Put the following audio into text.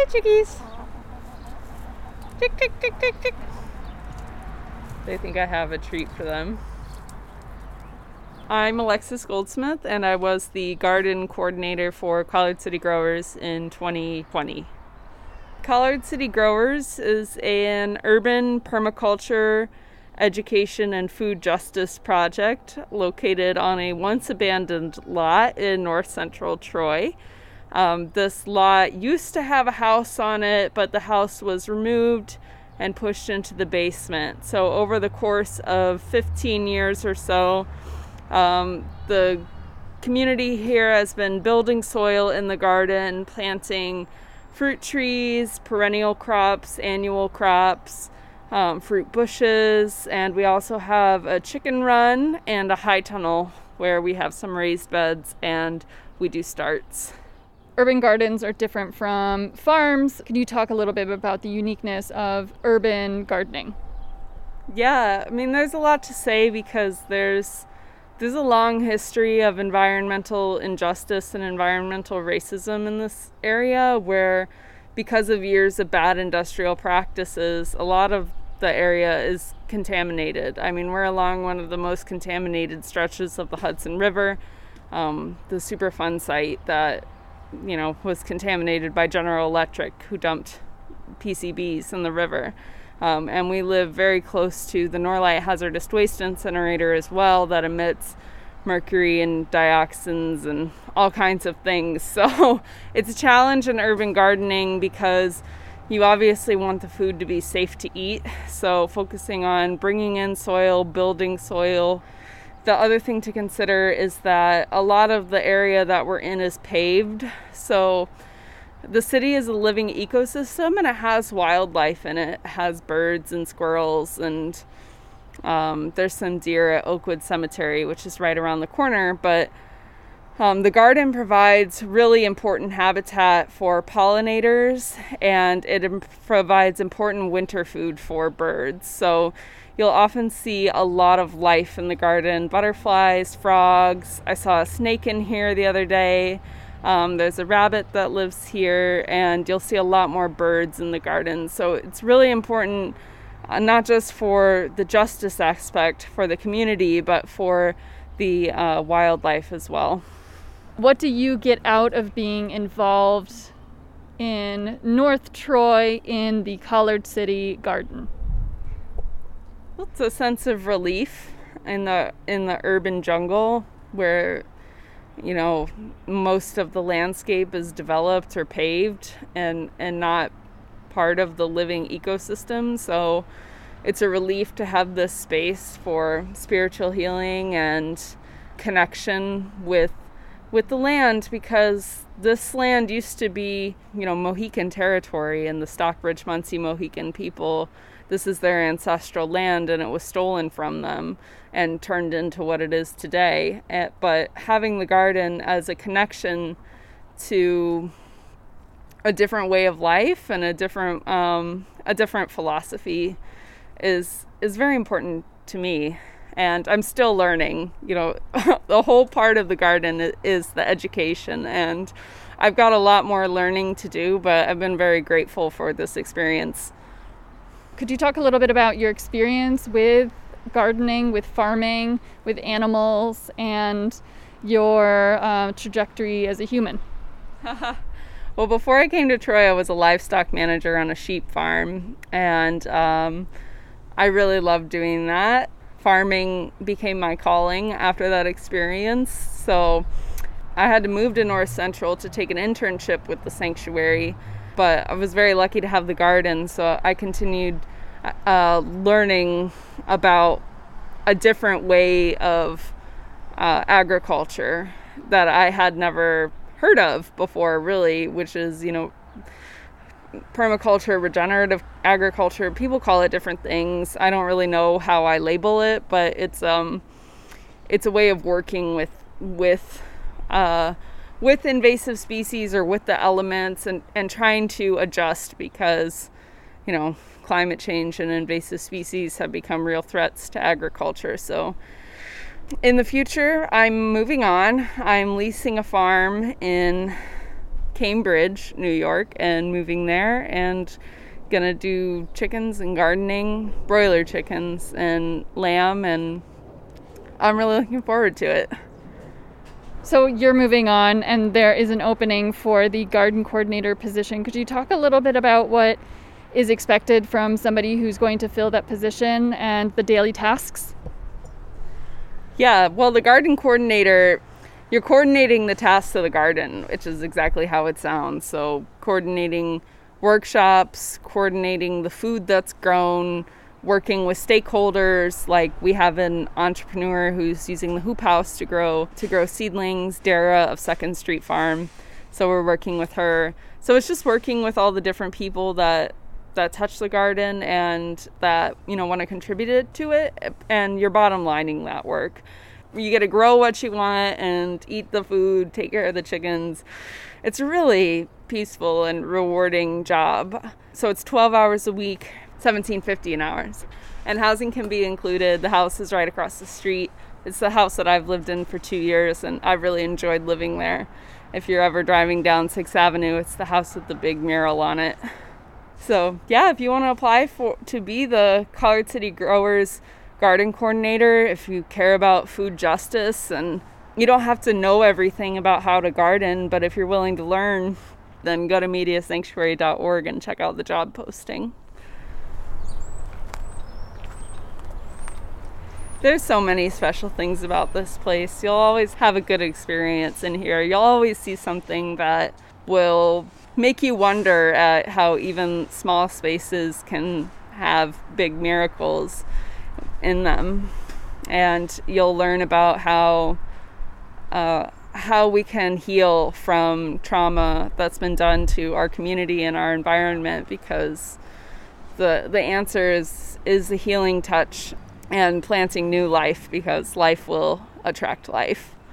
Hi, chickies. Chick, chick, chick, chick, chick. They think I have a treat for them. I'm Alexis Goldsmith, and I was the garden coordinator for Collard City Growers in 2020. Collard City Growers is an urban permaculture education and food justice project located on a once abandoned lot in north central Troy. This lot used to have a house on it, but the house was removed and pushed into the basement. So over the course of 15 years or so, the community here has been building soil in the garden, planting fruit trees, perennial crops, annual crops, fruit bushes, and we also have a chicken run and a high tunnel where we have some raised beds and we do starts. Urban gardens are different from farms. Can you talk a little bit about the uniqueness of urban gardening? Yeah, I mean, there's a lot to say because there's a long history of environmental injustice and environmental racism in this area where, because of years of bad industrial practices, a lot of the area is contaminated. I mean, we're along one of the most contaminated stretches of the Hudson River, the Superfund site that was contaminated by General Electric, who dumped PCBs in the river. And we live very close to the Norlite Hazardous Waste Incinerator as well, that emits mercury and dioxins and all kinds of things. So it's a challenge in urban gardening because you obviously want the food to be safe to eat. So focusing on bringing in soil, building soil. The other thing to consider is that a lot of the area that we're in is paved. So the city is a living ecosystem and it has wildlife in it. It has birds and squirrels, and there's some deer at Oakwood Cemetery, which is right around the corner. But the garden provides really important habitat for pollinators, and it provides important winter food for birds. So you'll often see a lot of life in the garden: butterflies, frogs. I saw a snake in here the other day. There's a rabbit that lives here, and you'll see a lot more birds in the garden. So it's really important, not just for the justice aspect for the community, but for the wildlife as well. What do you get out of being involved in North Troy in the Collard City Garden? Well, it's a sense of relief in the urban jungle where most of the landscape is developed or paved and not part of the living ecosystem. So it's a relief to have this space for spiritual healing and connection with the land, because this land used to be, Mohican territory, and the Stockbridge Munsee Mohican people, this is their ancestral land, and it was stolen from them and turned into what it is today. But having the garden as a connection to a different way of life and a different philosophy is very important to me. And I'm still learning. The whole part of the garden is the education, and I've got a lot more learning to do, but I've been very grateful for this experience. Could you talk a little bit about your experience with gardening, with farming, with animals, and your trajectory as a human? Well, before I came to Troy, I was a livestock manager on a sheep farm, and I really loved doing that. Farming became my calling after that experience, so I had to move to North Central to take an internship with the sanctuary, but I was very lucky to have the garden, so I continued learning about a different way of agriculture that I had never heard of before, really, which is, permaculture, regenerative agriculture. People call it different things. I don't really know how I label it, but it's a way of working with invasive species or with the elements and trying to adjust because, climate change and invasive species have become real threats to agriculture. So in the future, I'm moving on. I'm leasing a farm in Cambridge, New York, and moving there and gonna do chickens and gardening, broiler chickens and lamb, and I'm really looking forward to it. So you're moving on and there is an opening for the garden coordinator position. Could you talk a little bit about what is expected from somebody who's going to fill that position and the daily tasks? Yeah, well, the garden coordinator, you're coordinating the tasks of the garden, which is exactly how it sounds. So coordinating workshops, coordinating the food that's grown, working with stakeholders. Like we have an entrepreneur who's using the hoop house to grow seedlings, Dara of Second Street Farm. So we're working with her. So it's just working with all the different people that touch the garden and that, want to contribute to it, and you're bottom lining that work. You get to grow what you want and eat the food, take care of the chickens. It's a really peaceful and rewarding job. So it's 12 hours a week, $17.50 an hour. And housing can be included. The house is right across the street. It's the house that I've lived in for 2 years, and I've really enjoyed living there. If you're ever driving down 6th Avenue, it's the house with the big mural on it. So yeah, if you want to apply to be the Collard City Growers garden coordinator, if you care about food justice, and you don't have to know everything about how to garden, but if you're willing to learn, then go to mediasanctuary.org and check out the job posting. There's so many special things about this place. You'll always have a good experience in here. You'll always see something that will make you wonder at how even small spaces can have big miracles in them. And you'll learn about how we can heal from trauma that's been done to our community and our environment, because the answer is a healing touch and planting new life, because life will attract life.